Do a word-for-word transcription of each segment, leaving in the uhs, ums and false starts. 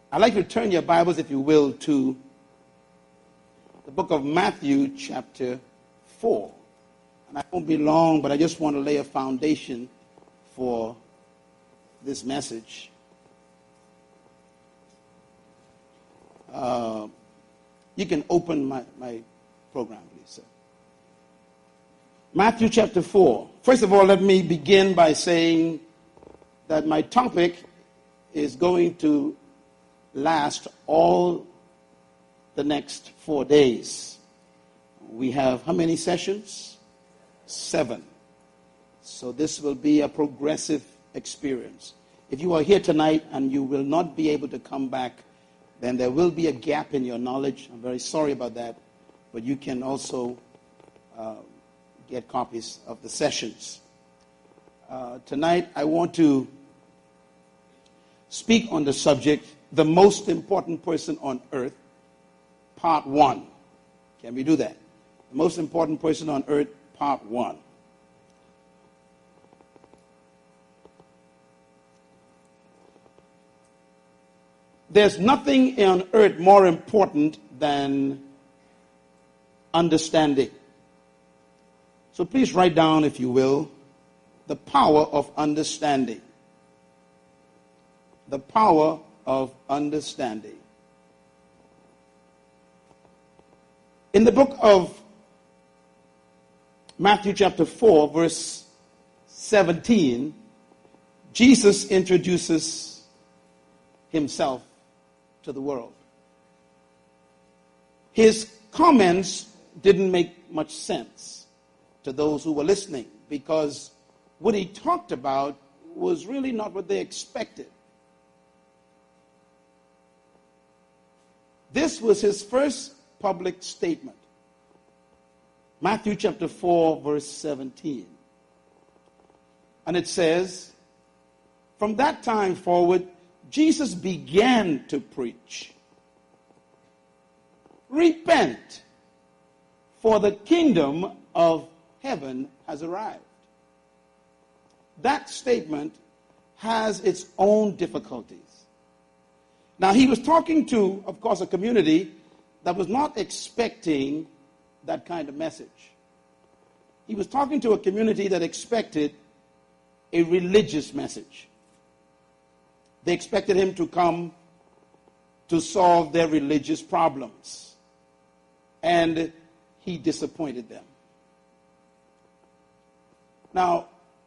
I'd like you to turn your Bibles, if you will, to the book of Matthew, chapter four. And I won't be long, but I just want to lay a foundation for this message. Uh, you can open my, my program, please, sir. Matthew chapter four. First of all, let me begin by saying that my topic is going to last all the next four days. We have how many sessions? Seven. So this will be a progressive experience. If you are here tonight and you will not be able to come back, then there will be a gap in your knowledge. I'm very sorry about that. But you can also uh, get copies of the sessions. Uh, tonight I want to speak on the subject, the most important person on earth, part one. Can we do that? The most important person on earth, part one. There's nothing on earth more important than understanding. So please write down, if you will, the power of understanding. The power of understanding. In the book of Matthew chapter four, verse seventeen, Jesus introduces himself to the world. His comments didn't make much sense to those who were listening because what he talked about was really not what they expected. This was his first public statement. Matthew chapter four, verse seventeen. And it says, from that time forward, Jesus began to preach. Repent, for the kingdom of heaven has arrived. That statement has its own difficulties. Now, he was talking to, of course, a community that was not expecting that kind of message. He was talking to a community that expected a religious message. They expected him to come to solve their religious problems. And he disappointed them. Now,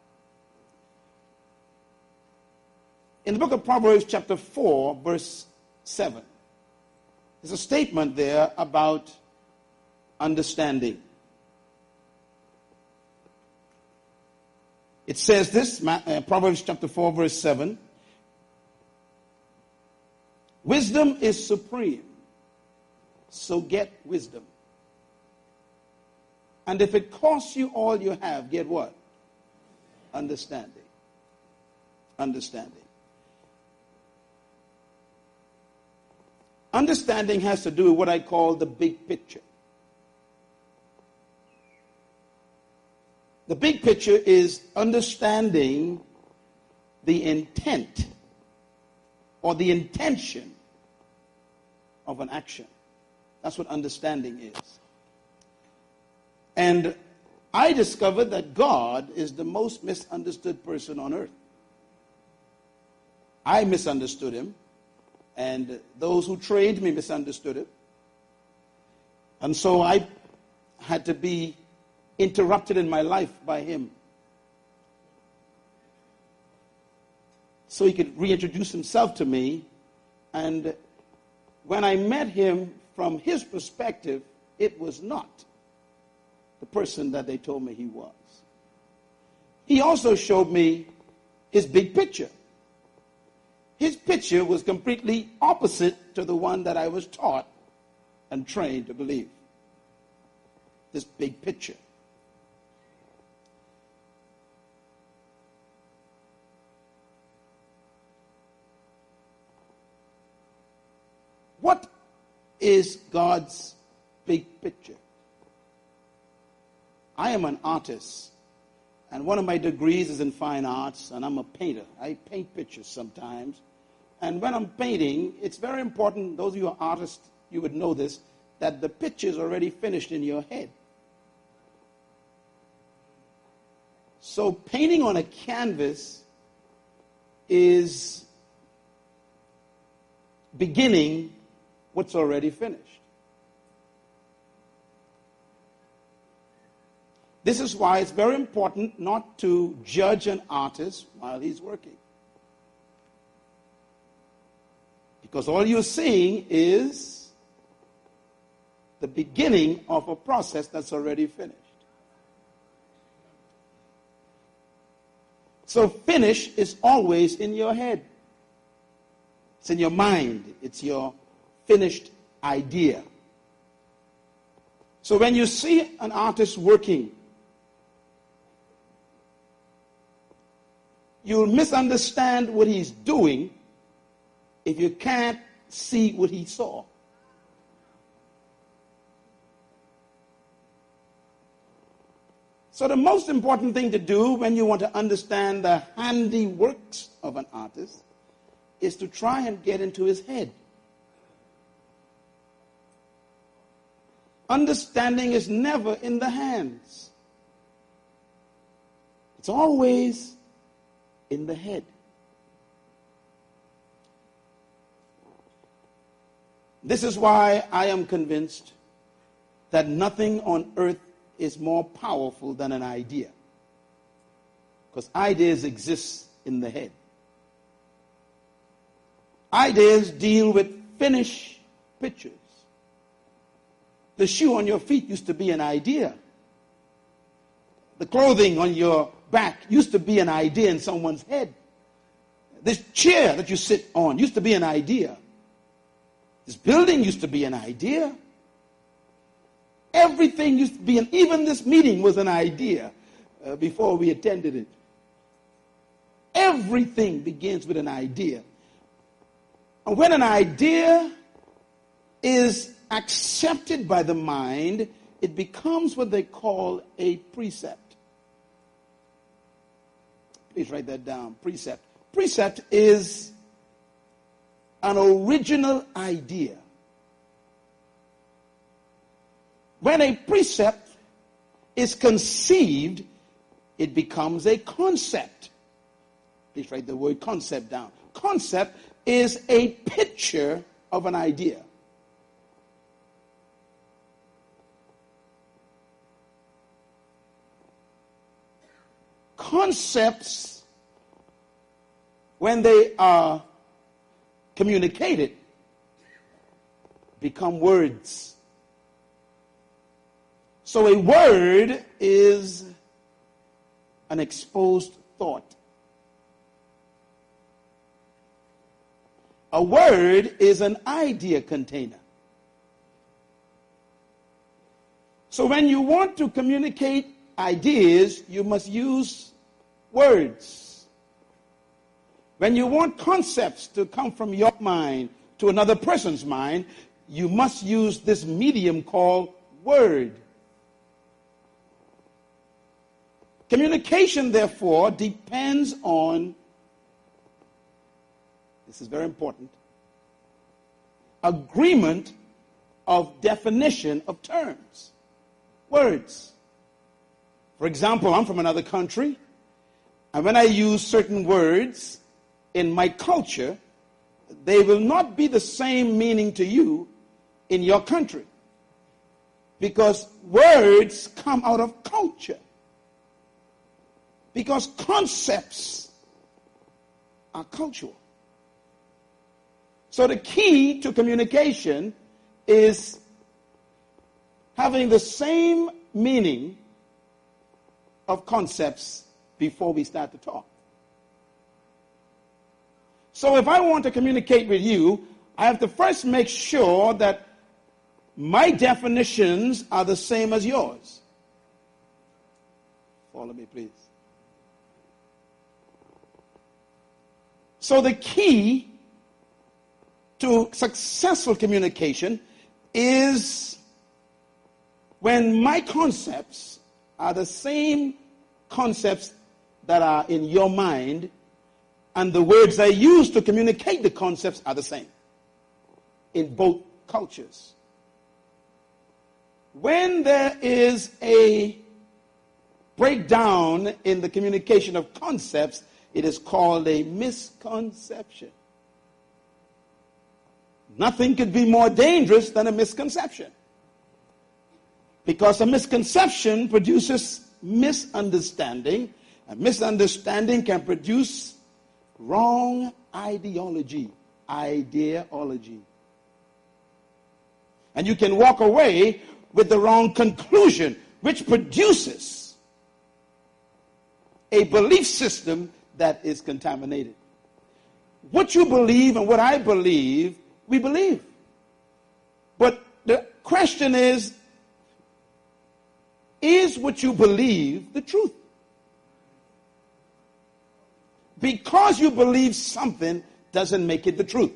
in the book of Proverbs chapter four, verse seven, there's a statement there about understanding. It says this, uh, Proverbs chapter four, verse seven, wisdom is supreme, so get wisdom. And if it costs you all you have, get what? Understanding. Understanding. Understanding has to do with what I call the big picture. The big picture is understanding the intent or the intention of an action. That's what understanding is. And I discovered that God is the most misunderstood person on earth. I misunderstood him. And those who trained me misunderstood it. And so I had to be interrupted in my life by him. So he could reintroduce himself to me. And when I met him from his perspective, it was not the person that they told me he was. He also showed me his big picture. His picture was completely opposite to the one that I was taught and trained to believe. This big picture. What is God's big picture? I am an artist, and one of my degrees is in fine arts, and I'm a painter. I paint pictures sometimes. And when I'm painting, it's very important, those of you who are artists, you would know this, that the picture is already finished in your head. So painting on a canvas is beginning what's already finished. This is why it's very important not to judge an artist while he's working. Because all you're seeing is the beginning of a process that's already finished. So finish is always in your head. It's in your mind. It's your finished idea. So when you see an artist working, you'll misunderstand what he's doing if you can't see what he saw. So the most important thing to do when you want to understand the handiworks of an artist is to try and get into his head. Understanding is never in the hands. It's always in the head. This is why I am convinced that nothing on earth is more powerful than an idea. Because ideas exist in the head. Ideas deal with finished pictures. The shoe on your feet used to be an idea. The clothing on your back used to be an idea in someone's head. This chair that you sit on used to be an idea. This building used to be an idea. Everything used to be, and even this meeting was an idea uh, before we attended it. Everything begins with an idea. And when an idea is accepted by the mind, it becomes what they call a precept. Please write that down, precept. Precept is an original idea. When a precept is conceived, it becomes a concept. Please write the word concept down. Concept is a picture of an idea. Concepts, when they are communicated, become words. So a word is an exposed thought. A word is an idea container. So when you want to communicate ideas, you must use words. When you want concepts to come from your mind to another person's mind, you must use this medium called word. Communication, therefore, depends on, this is very important, agreement of definition of terms, words. For example, I'm from another country, and when I use certain words in my culture, they will not be the same meaning to you in your country, because words come out of culture. Because concepts are cultural. So the key to communication is having the same meaning of concepts before we start to talk. So if I want to communicate with you, I have to first make sure that my definitions are the same as yours. Follow me, please. So the key to successful communication is when my concepts are the same concepts that are in your mind, and the words they use to communicate the concepts are the same in both cultures. When there is a breakdown in the communication of concepts, it is called a misconception. Nothing could be more dangerous than a misconception, because a misconception produces misunderstanding. A misunderstanding can produce wrong ideology, ideology. And you can walk away with the wrong conclusion, which produces a belief system that is contaminated. What you believe and what I believe, we believe. But the question is, is what you believe the truth? Because you believe something doesn't make it the truth.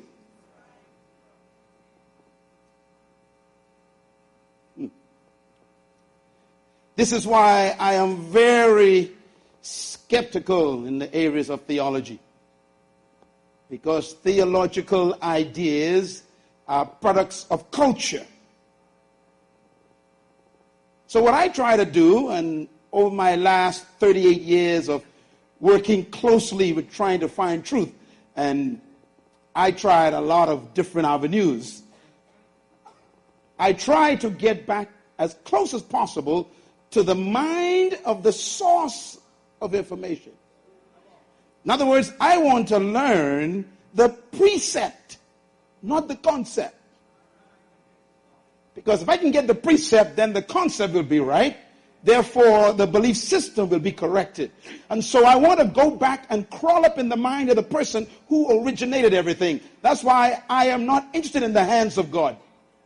Hmm. This is why I am very skeptical in the areas of theology. Because theological ideas are products of culture. So what I try to do, and over my last thirty-eight years of working closely with trying to find truth, and I tried a lot of different avenues, I try to get back as close as possible to the mind of the source of information. In other words, I want to learn the precept, not the concept. Because if I can get the precept, then the concept will be right. Therefore, the belief system will be corrected. And so I want to go back and crawl up in the mind of the person who originated everything. That's why I am not interested in the hands of God.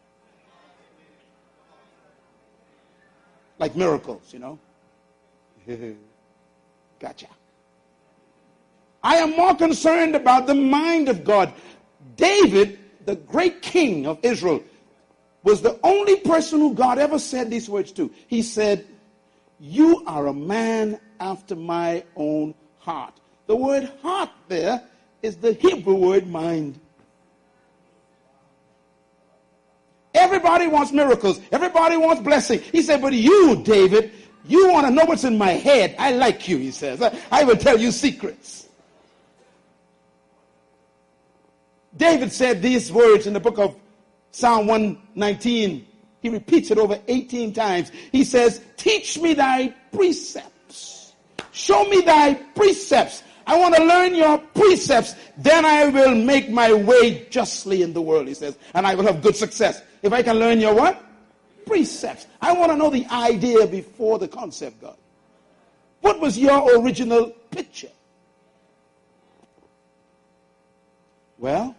Like miracles, you know. Gotcha. I am more concerned about the mind of God. David, the great king of Israel, was the only person who God ever said these words to. He said, "You are a man after my own heart." The word heart there is the Hebrew word mind. Everybody wants miracles. Everybody wants blessing. He said, but you, David, you want to know what's in my head. I like you, he says. I, I will tell you secrets. David said these words in the book of Psalm one nineteen. He repeats it over eighteen times. He says, teach me thy precepts. Show me thy precepts. I want to learn your precepts. Then I will make my way justly in the world, he says. And I will have good success. If I can learn your what? Precepts. I want to know the idea before the concept, God. What was your original picture? Well,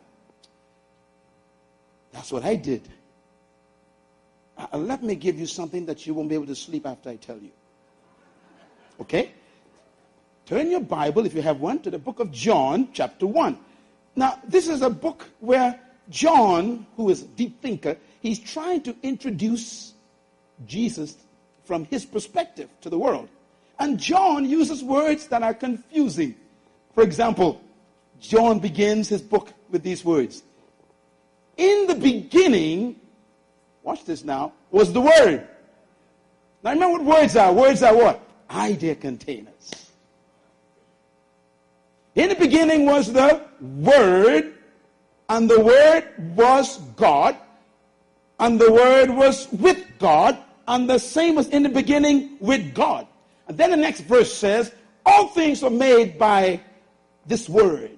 that's what I did. Uh, let me give you something that you won't be able to sleep after I tell you. Okay? Turn your Bible, if you have one, to the book of John, chapter one. Now, this is a book where John, who is a deep thinker, he's trying to introduce Jesus from his perspective to the world. And John uses words that are confusing. For example, John begins his book with these words. In the beginning, watch this now, was the Word. Now remember what words are. Words are what? Idea containers. In the beginning was the Word, and the Word was God, and the Word was with God, and the same was in the beginning with God. And then the next verse says, all things were made by this Word.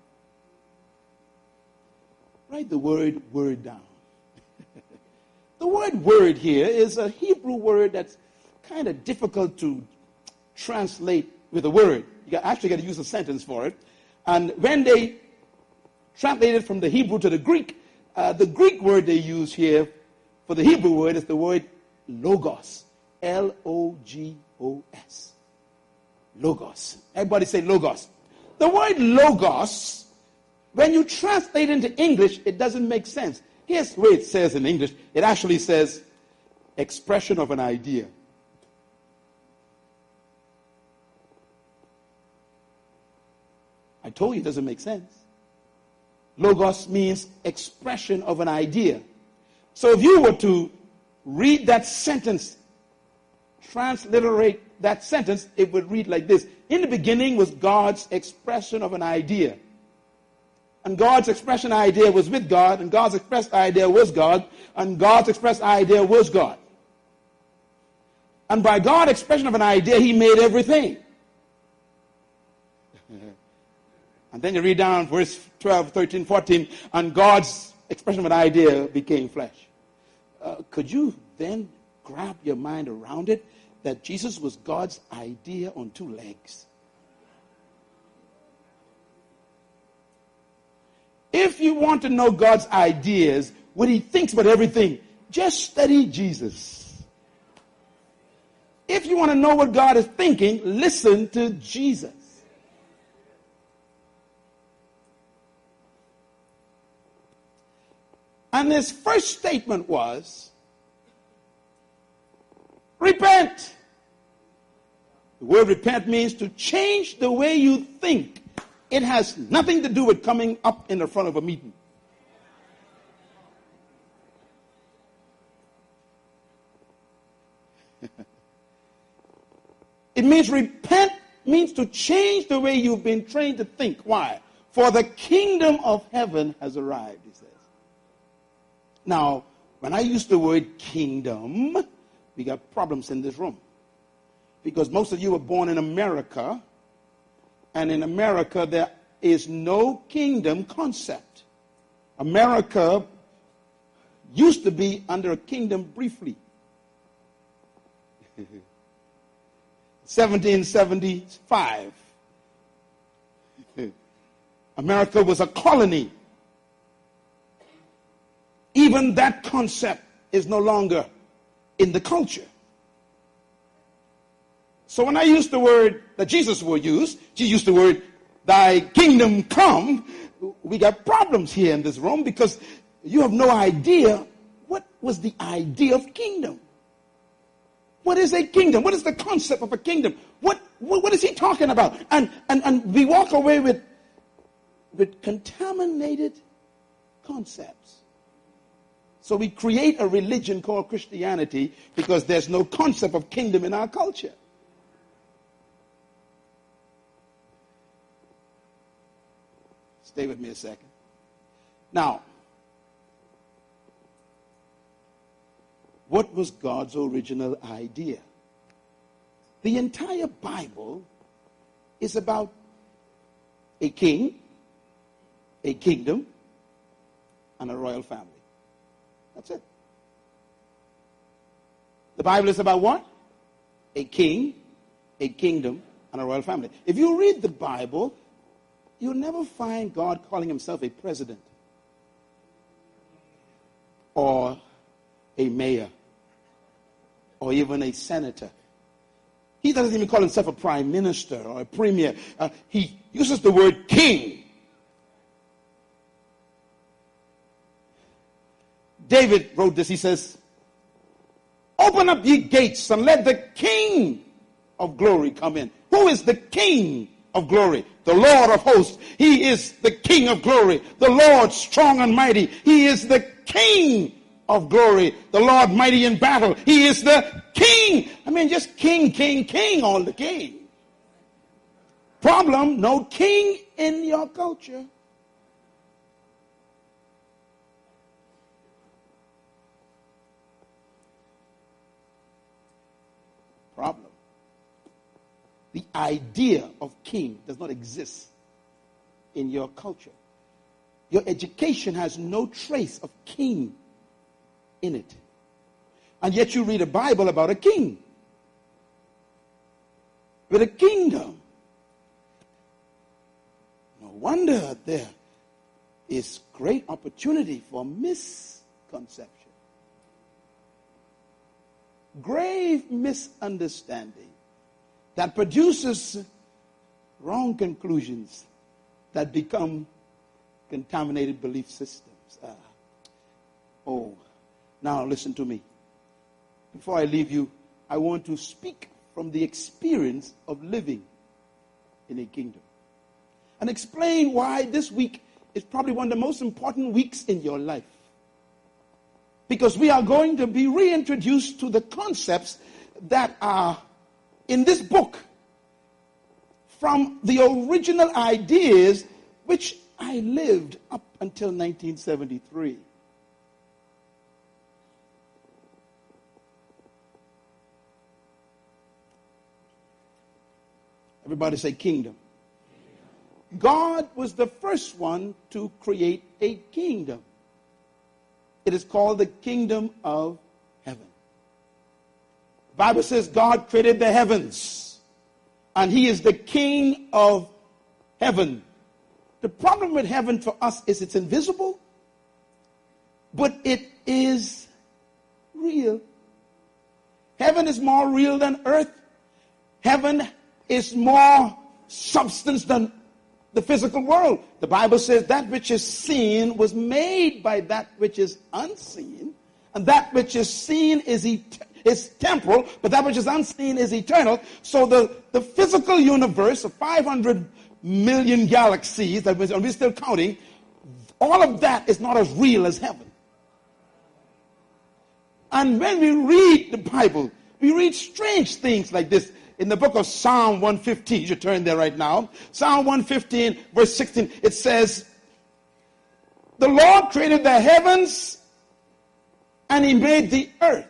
Write the word word down. The word word here is a Hebrew word that's kind of difficult to translate with a word. You got, actually got to use a sentence for it. And when they translated from the Hebrew to the Greek, uh, the Greek word they use here for the Hebrew word is the word logos. L O G O S. Logos. Everybody say logos. The word logos, when you translate into English, it doesn't make sense. Here's the way it says in English. It actually says expression of an idea. I told you it doesn't make sense. Logos means expression of an idea. So if you were to read that sentence, transliterate that sentence, it would read like this. In the beginning was God's expression of an idea. And God's expression idea was with God, and God's expressed idea was God, and God's expressed idea was God. And by God's expression of an idea, he made everything. And then you read down verse twelve, thirteen, fourteen, and God's expression of an idea became flesh. Uh, could you then grab your mind around it that Jesus was God's idea on two legs? If you want to know God's ideas, what he thinks about everything, just study Jesus. If you want to know what God is thinking, listen to Jesus. And his first statement was, repent. The word repent means to change the way you think. It has nothing to do with coming up in the front of a meeting. It means repent means to change the way you've been trained to think. Why? For the kingdom of heaven has arrived, he says. Now, when I use the word kingdom, we got problems in this room. Because most of you were born in America, and in America there is no kingdom concept. America used to be under a kingdom briefly. seventeen seventy-five. America was a colony. Even that concept is no longer in the culture. So when I use the word that Jesus will use, he used the word, thy kingdom come, we got problems here in this room because you have no idea what was the idea of kingdom. What is a kingdom? What is the concept of a kingdom? What what, what is he talking about? And, and, and we walk away with, with contaminated concepts. So we create a religion called Christianity because there's no concept of kingdom in our culture. Stay with me a second. Now, what was God's original idea? The entire Bible is about a king, a kingdom, and a royal family. That's it. The Bible is about what? A king, a kingdom, and a royal family. If you read the Bible, you'll never find God calling himself a president or a mayor or even a senator. He doesn't even call himself a prime minister or a premier. Uh, he uses the word king. David wrote this. He says, open up ye gates and let the King of glory come in. Who is the King of glory? The Lord of hosts. He is the King of glory. The Lord strong and mighty. He is the King of glory. The Lord mighty in battle. He is the King. I mean, just king, king, king, all the king. Problem, no king in your culture. Problem. The idea of king does not exist in your culture. Your education has no trace of king in it. And yet you read a Bible about a king with a kingdom. No wonder there is great opportunity for misconception. Grave misunderstanding that produces wrong conclusions that become contaminated belief systems. Uh, oh, now listen to me. Before I leave you, I want to speak from the experience of living in a kingdom. and explain why this week is probably one of the most important weeks in your life. Because we are going to be reintroduced to the concepts that are in this book from the original ideas which I lived up until nineteen seventy-three. Everybody say kingdom. God was the first one to create a kingdom. It is called the kingdom of heaven. The Bible says God created the heavens, and he is the king of heaven. The problem with heaven for us is it's invisible, but it is real. Heaven is more real than earth. Heaven is more substance than the physical world. The Bible says that which is seen was made by that which is unseen, and that which is seen is et- is temporal, but that which is unseen is eternal. So the, the physical universe of five hundred million galaxies, that we're, and we're still counting, all of that is not as real as heaven. And when we read the Bible, we read strange things like this. In the book of Psalm one fifteen, you should turn there right now. Psalm one fifteen, verse sixteen, it says, the Lord created the heavens and he made the earth.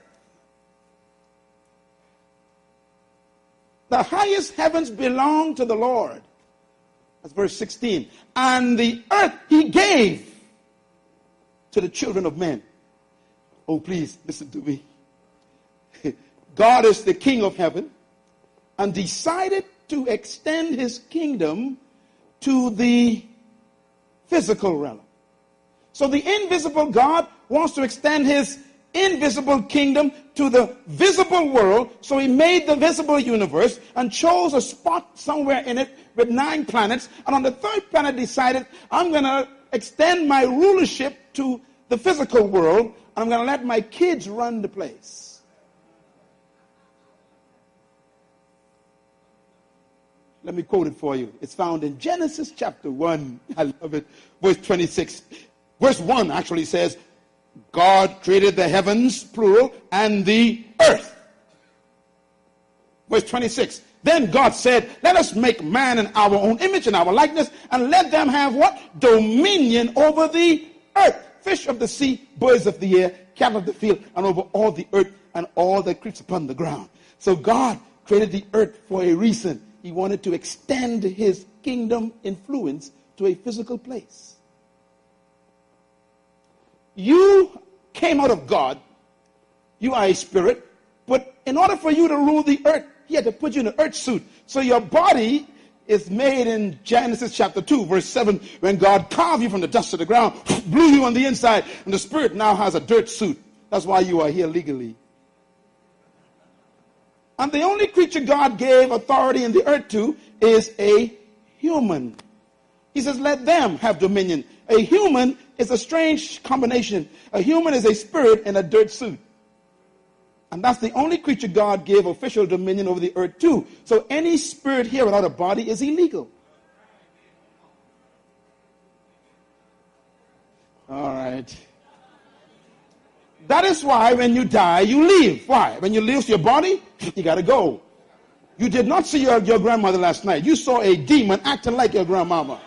The highest heavens belong to the Lord. That's verse sixteen. And the earth he gave to the children of men. Oh, please listen to me. God is the king of heaven, and decided to extend his kingdom to the physical realm. So the invisible God wants to extend his invisible kingdom to the visible world. So he made the visible universe and chose a spot somewhere in it with nine planets. And on the third planet decided, I'm going to extend my rulership to the physical world, and I'm going to let my kids run the place. Let me quote it for you. It's found in Genesis chapter one. I love it. Verse twenty-six. Verse one actually says, God created the heavens, plural, and the earth. Verse twenty-six. Then God said, let us make man in our own image and our likeness, and let them have what? Dominion over the earth. Fish of the sea, birds of the air, cattle of the field, and over all the earth and all that creeps upon the ground. So God created the earth for a reason. He wanted to extend his kingdom influence to a physical place. You came out of God. You are a spirit. But in order for you to rule the earth, he had to put you in an earth suit. So your body is made in Genesis chapter two, verse seven, when God carved you from the dust of the ground, blew you on the inside, and the spirit now has a dirt suit. That's why you are here legally. And the only creature God gave authority in the earth to is a human. He says, let them have dominion. A human is a strange combination. A human is a spirit in a dirt suit. And that's the only creature God gave official dominion over the earth to. So any spirit here without a body is illegal. All right. That is why when you die, you leave. Why? When you leave your body, you got to go. You did not see your, your grandmother last night. You saw a demon acting like your grandmama.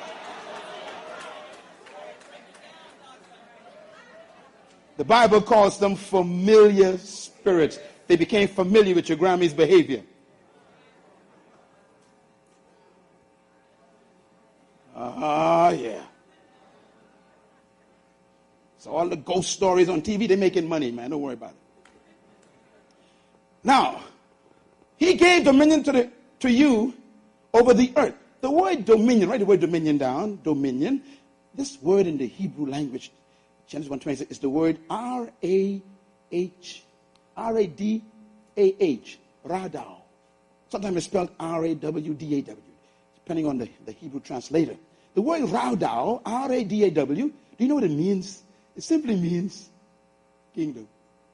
The Bible calls them familiar spirits. They became familiar with your grandma's behavior. Ah, uh, yeah. So all the ghost stories on T V, they're making money, man. Don't worry about it. Now, he gave dominion to the to you over the earth. The word dominion, write the word dominion down. Dominion. This word in the Hebrew language, Genesis one twenty-six, is the word R A H, R A D A H, Radau. Sometimes it's spelled R A W D A W, depending on the, the Hebrew translator. The word Radau, R A D A W, do you know what it means? It simply means kingdom.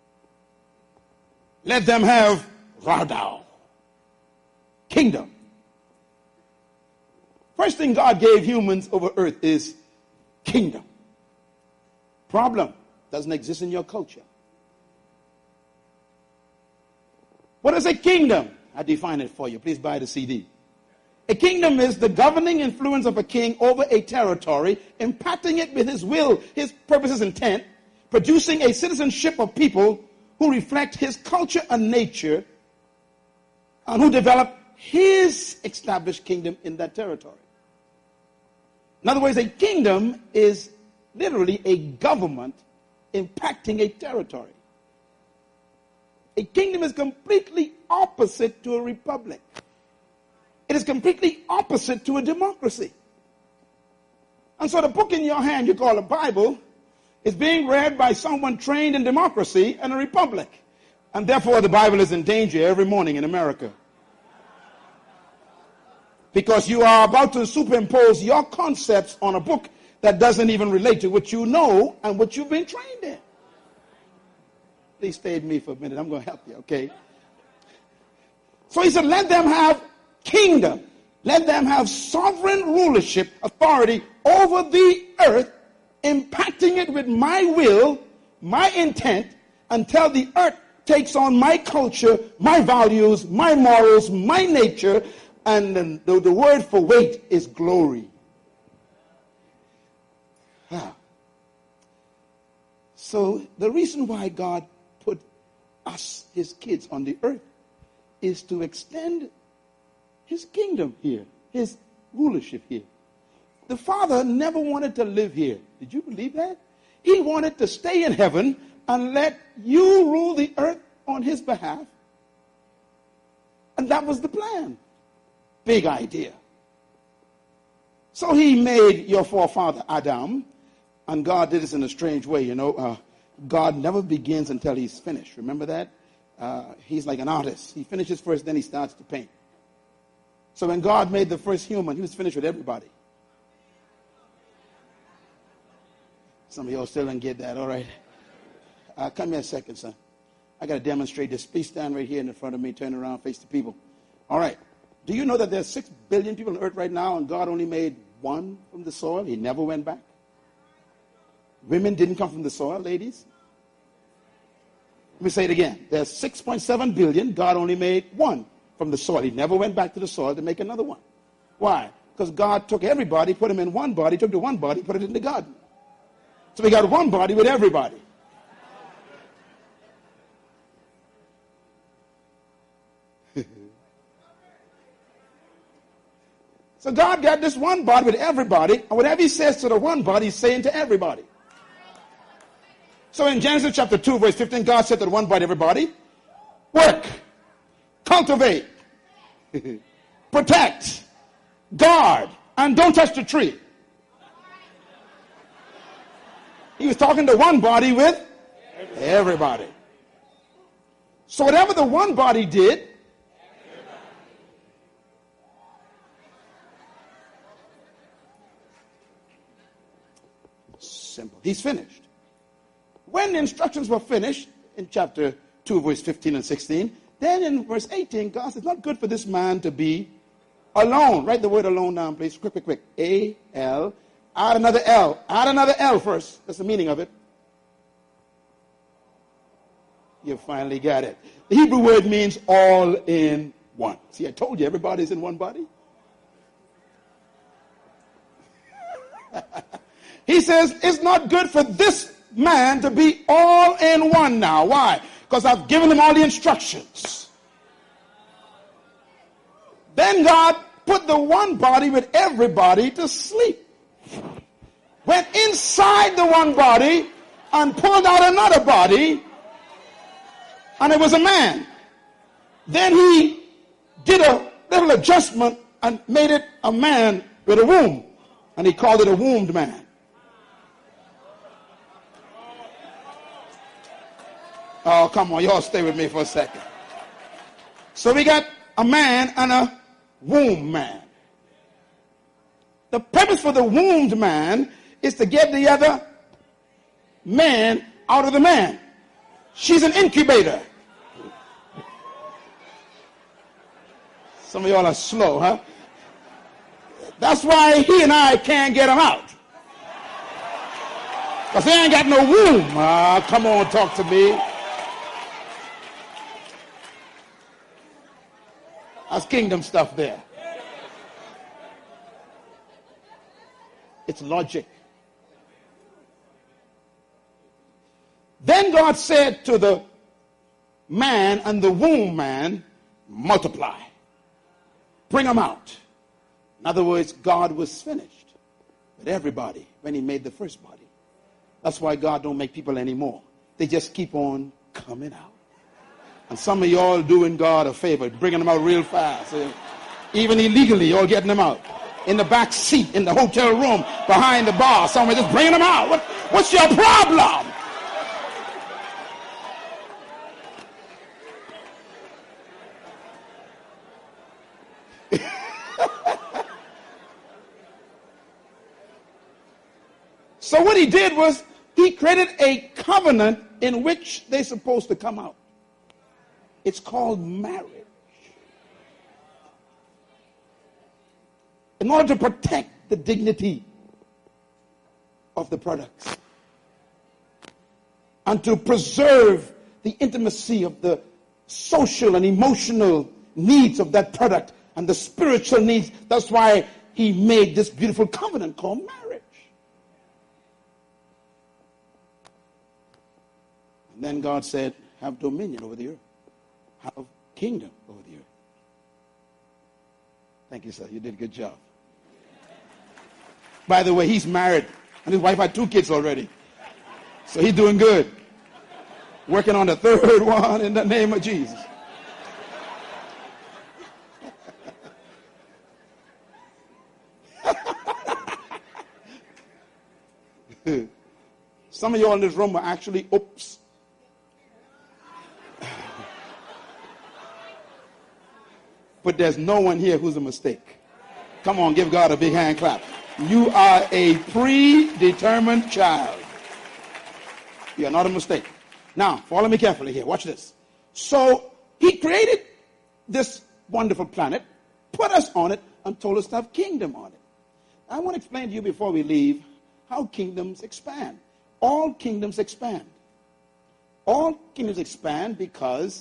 Let them have Radau, kingdom. First thing God gave humans over earth is kingdom. Problem, doesn't exist in your culture. What is a kingdom? I define it for you. Please buy the C D. A kingdom is the governing influence of a king over a territory, impacting it with his will, his purposes, intent, producing a citizenship of people who reflect his culture and nature, and who develop his established kingdom in that territory. In other words, a kingdom is literally a government impacting a territory. A kingdom is completely opposite to a republic. It is completely opposite to a democracy. And so the book in your hand you call a Bible is being read by someone trained in democracy and a republic. And therefore the Bible is in danger every morning in America. Because you are about to superimpose your concepts on a book that doesn't even relate to what you know and what you've been trained in. Please stay with me for a minute. I'm going to help you, okay? So he said, let them have kingdom. Let them have sovereign rulership, authority over the earth, impacting it with my will, my intent, until the earth takes on my culture, my values, my morals, my nature, and the, the word for weight is glory. Ah. So the reason why God put us, his kids, on the earth is to extend his kingdom here, his rulership here. The Father never wanted to live here. Did you believe that? He wanted to stay in heaven and let you rule the earth on his behalf. And that was the plan. Big idea. So he made your forefather Adam, and God did this in a strange way. You know, uh, God never begins until he's finished. Remember that? Uh, he's like an artist. He finishes first, then he starts to paint. So when God made the first human, he was finished with everybody. Some of y'all still didn't get that, all right? Uh, come here a second, son. I got to demonstrate this. Please stand right here in front of me, turn around, face the people. All right. Do you know that there's six billion people on earth right now, and God only made one from the soil? He never went back. Women didn't come from the soil, ladies. Let me say it again. There's six point seven billion. God only made one from the soil. He never went back to the soil to make another one. Why? Because God took everybody, put them in one body, took the one body, put it in the garden. So we got one body with everybody. So God got this one body with everybody, and whatever he says to the one body, he's saying to everybody. So in Genesis chapter two, verse fifteen, God said to the one body, everybody, work, cultivate, protect, guard, and don't touch the tree. He was talking to one body with everybody. So whatever the one body did, simple. He's finished. When the instructions were finished, in chapter two, verse fifteen and sixteen, then in verse eighteen, God said, it's not good for this man to be alone. Write the word alone down, please. Quick, quick, quick. A L. Add another L. Add another L first. That's the meaning of it. You finally got it. The Hebrew word means all in one. See, I told you, everybody's in one body. He says, it's not good for this man to be all in one now. Why? Because I've given him all the instructions. Then God put the one body with everybody to sleep. Went inside the one body and pulled out another body, and it was a man. Then he did a little adjustment and made it a man with a womb, and he called it a wombed man. Oh, come on, y'all stay with me for a second. So we got a man and a womb man. The purpose for the wombed man is to get the other man out of the man. She's an incubator. Some of y'all are slow, huh? That's why he and I can't get them out. Because they ain't got no womb. Ah, come on, talk to me. That's kingdom stuff there. It's logic. Then God said to the man and the womb man, multiply. Bring them out. In other words, God was finished with everybody when he made the first body. That's why God don't make people anymore. They just keep on coming out. And some of y'all doing God a favor, bringing them out real fast. Even illegally, y'all getting them out. In the back seat, in the hotel room, behind the bar, somewhere, just bringing them out. What, what's your problem? So what he did was he created a covenant in which they're supposed to come out. It's called marriage. In order to protect the dignity of the products and to preserve the intimacy of the social and emotional needs of that product and the spiritual needs, that's why he made this beautiful covenant called marriage. And then God said, have dominion over the earth. Have kingdom over the earth. Thank you, sir. You did a good job. By the way, he's married, and his wife had two kids already. So he's doing good. Working on the third one in the name of Jesus. Some of you all in this room are actually, oops. But there's no one here who's a mistake. Come on, give God a big hand clap. You are a predetermined child. You are not a mistake. Now, follow me carefully here. Watch this. So, he created this wonderful planet, put us on it, and told us to have kingdom on it. I want to explain to you before we leave how kingdoms expand. All kingdoms expand. All kingdoms expand because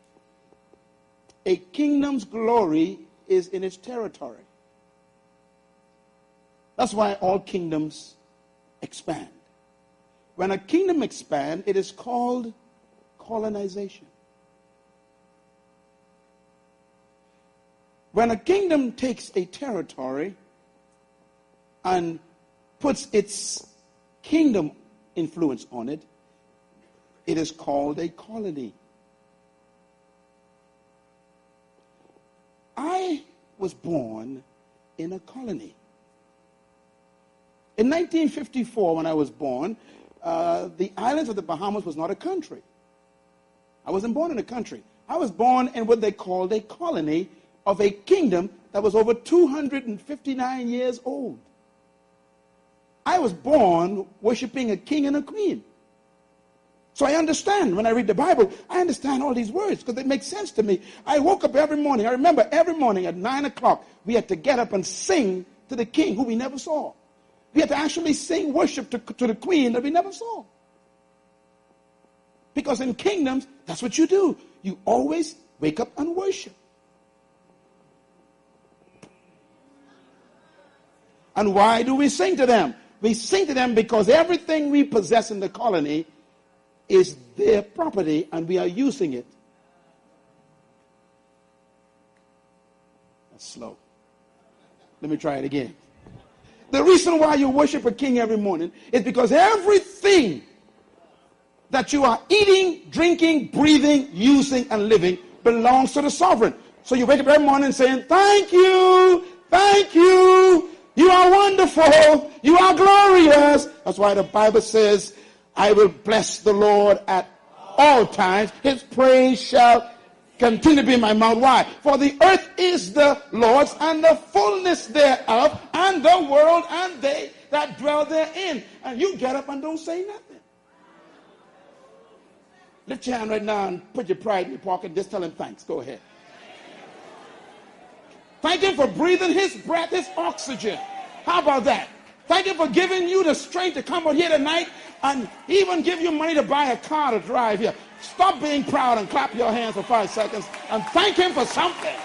a kingdom's glory is in its territory. That's why all kingdoms expand. When a kingdom expands, it is called colonization. When a kingdom takes a territory and puts its kingdom influence on it, it is called a colony. I was born in a colony. In nineteen fifty-four, when I was born, uh, the islands of the Bahamas was not a country. I wasn't born in a country. I was born in what they called a colony of a kingdom that was over two hundred fifty-nine years old. I was born worshiping a king and a queen. So I understand when I read the Bible, I understand all these words because they make sense to me. I woke up every morning. I remember every morning at nine o'clock, we had to get up and sing to the king who we never saw. We had to actually sing worship to, to the queen that we never saw. Because in kingdoms, that's what you do. You always wake up and worship. And why do we sing to them? We sing to them because everything we possess in the colony is their property and we are using it. That's slow. Let me try it again. The reason why you worship a king every morning is because everything that you are eating, drinking, breathing, using, and living belongs to the sovereign. So you wake up every morning saying, thank you, thank you, you are wonderful, you are glorious. That's why the Bible says, I will bless the Lord at all times. His praise shall continue to be in my mouth. Why? For the earth is the Lord's and the fullness thereof, and the world and they that dwell therein. And you get up and don't say nothing. Lift your hand right now and put your pride in your pocket and just tell him thanks. Go ahead. Thank him for breathing his breath, his oxygen. How about that? Thank him for giving you the strength to come out here tonight and even give you money to buy a car to drive here. Stop being proud and clap your hands for five seconds and thank him for something.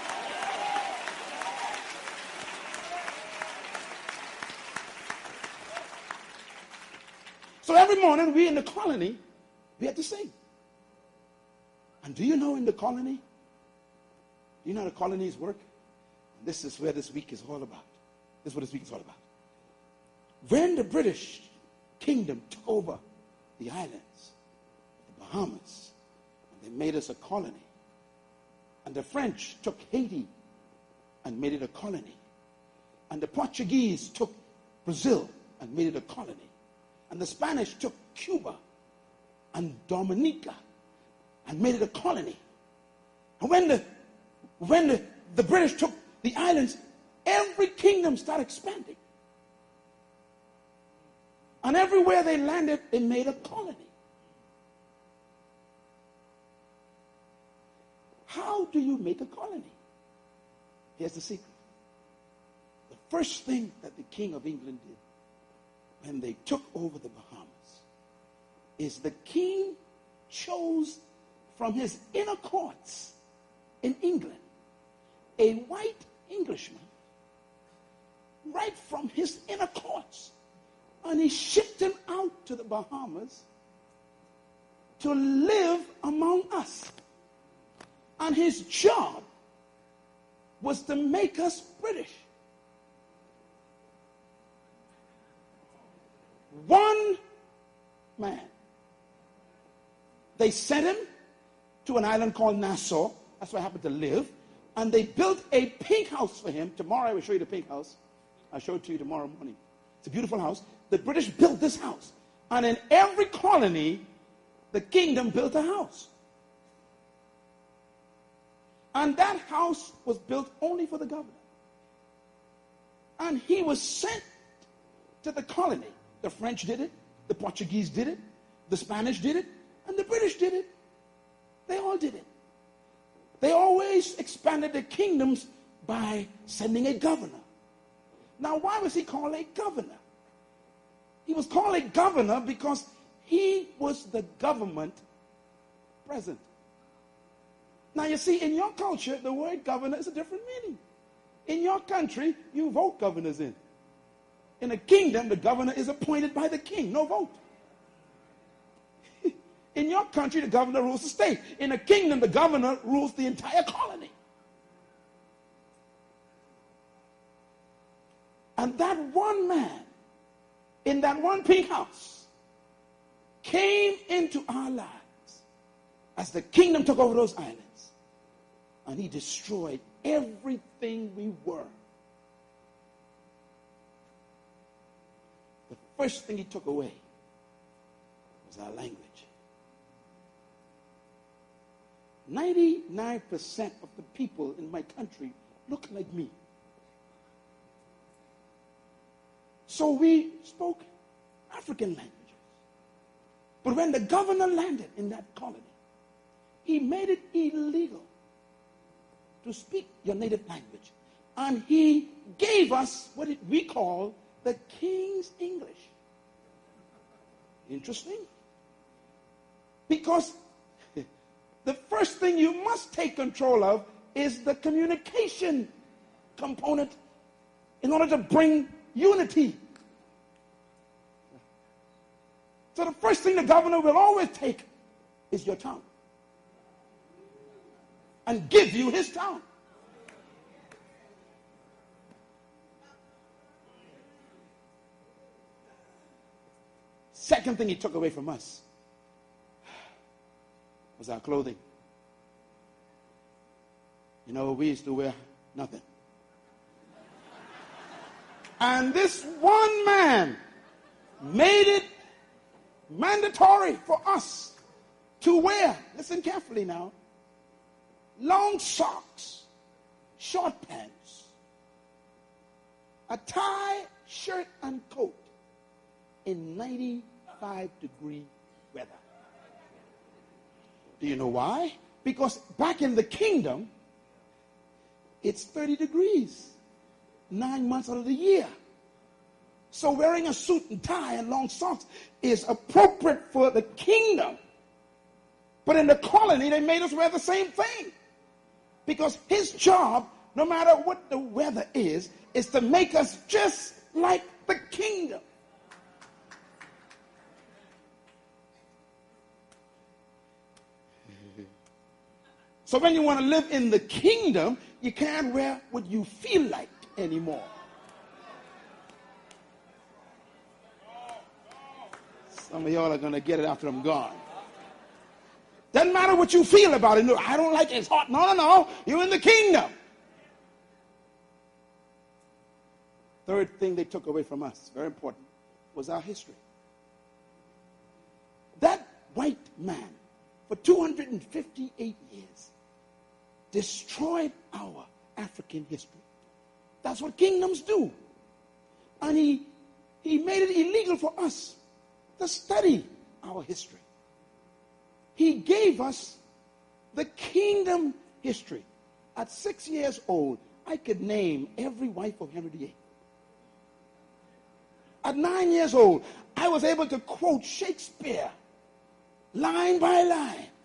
So every morning we in the colony, we had to sing. And do you know in the colony, do you know how the colonies work? And this is where this week is all about. This is what this week is all about. When the British Kingdom took over the islands, the Bahamas, and they made us a colony, and the French took Haiti and made it a colony, and the Portuguese took Brazil and made it a colony, and the Spanish took Cuba and Dominica and made it a colony. And when the when the, the British took the islands, every kingdom started expanding. And everywhere they landed, they made a colony. How do you make a colony? Here's the secret. The first thing that the King of England did when they took over the Bahamas is the king chose from his inner courts in England a white Englishman right from his inner courts. And he shipped him out to the Bahamas to live among us. And his job was to make us British. One man. They sent him to an island called Nassau. That's where I happened to live. And they built a pink house for him. Tomorrow I will show you the pink house. I'll show it to you tomorrow morning. It's a beautiful house. The British built this house. And in every colony, the kingdom built a house. And that house was built only for the governor. And he was sent to the colony. The French did it. The Portuguese did it. The Spanish did it. And the British did it. They all did it. They always expanded their kingdoms by sending a governor. Now, why was he called a governor? He was called a governor because he was the government present. Now, you see, in your culture, the word governor is a different meaning. In your country, you vote governors in. In a kingdom, the governor is appointed by the king, no vote. In your country, the governor rules the state. In a kingdom, the governor rules the entire colony. And that one man, in that one pink house, came into our lives as the kingdom took over those islands. And he destroyed everything we were. The first thing he took away was our language. ninety-nine percent of the people in my country look like me. So we spoke African languages. But when the governor landed in that colony, he made it illegal to speak your native language. And he gave us what it, we call the King's English. Interesting? Because the first thing you must take control of is the communication component in order to bring unity. So the first thing the governor will always take is your tongue and give you his tongue. Second thing he took away from us was our clothing. You know, we used to wear nothing. And this one man made it mandatory for us to wear, listen carefully now, long socks, short pants, a tie, shirt, and coat in ninety-five degree weather. Do you know why? Because back in the kingdom, it's thirty degrees nine months out of the year. So wearing a suit and tie and long socks is appropriate for the kingdom. But in the colony, they made us wear the same thing. Because his job, no matter what the weather is, is to make us just like the kingdom. So when you want to live in the kingdom, you can't wear what you feel like anymore. Some of y'all are going to get it after I'm gone. Doesn't matter what you feel about it. No, I don't like it. It's hot. No, no, no. You're in the kingdom. Third thing they took away from us, very important, was our history. That white man, for two hundred fifty-eight years, destroyed our African history. That's what kingdoms do. And he, he made it illegal for us to study our history. He gave us the kingdom history. At six years old, I could name every wife of Henry the eighth. At nine years old, I was able to quote Shakespeare line by line.